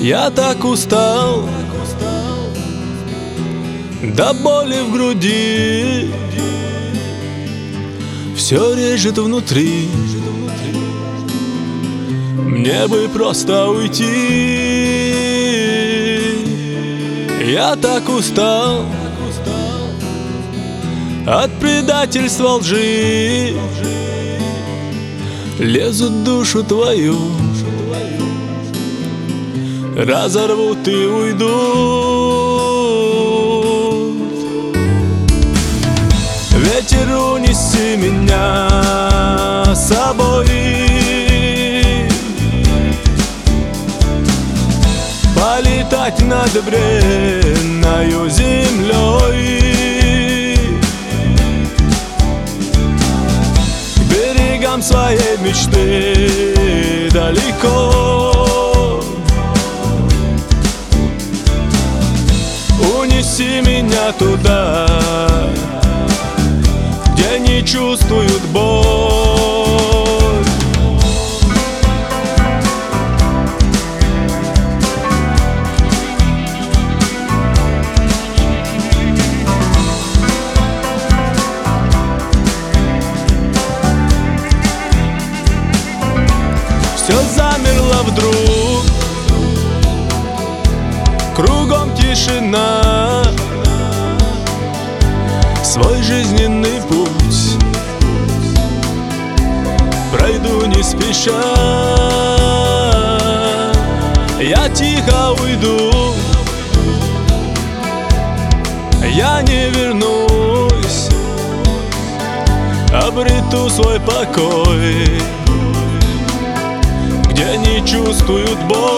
Я так устал, до боли в груди, все режет внутри. Мне бы просто уйти. Я так устал от предательства, лжи, лезут в душу твою, разорвут и уйдут. Ветер, унеси меня с собой, полетать над бренною землей, к берегам своей мечты далеко. Унеси меня туда, где не чувствуют боль. Все замерло вдруг, кругом тишина. Свой жизненный путь пройду не спеша. Я тихо уйду, я не вернусь, обрету свой покой, где не чувствуют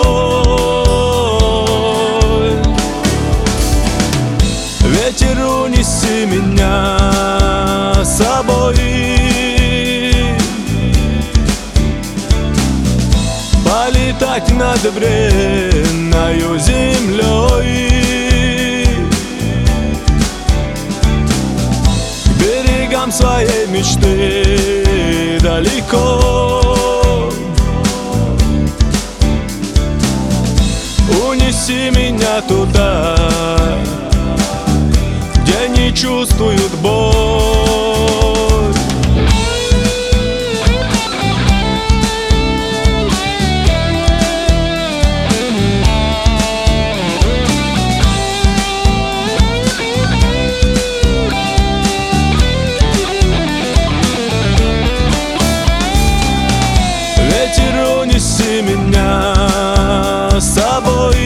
боль. Ветер, унеси меня с собой, полетать над бренною землей, к берегам своей мечты далеко. Унеси меня туда, где не чувствуют боль. Ветер, унеси меня с собой,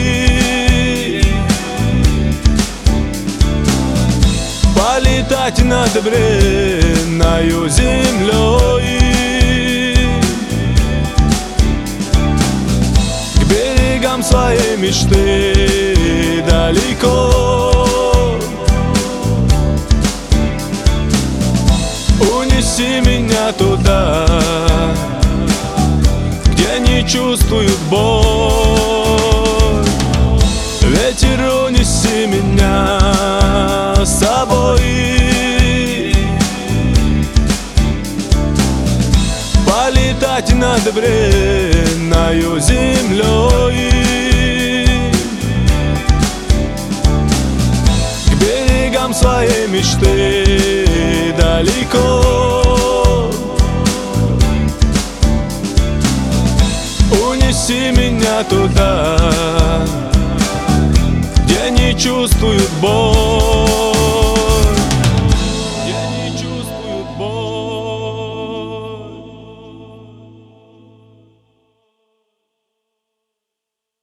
полетать над бренною землей, к берегам своей мечты далеко. Унеси меня туда, где не чувствуют боль. Ветер, унеси меня с собой, полетать над бренною землей, к берегам своей мечты далеко. Унеси меня туда, где не чувствуют боль.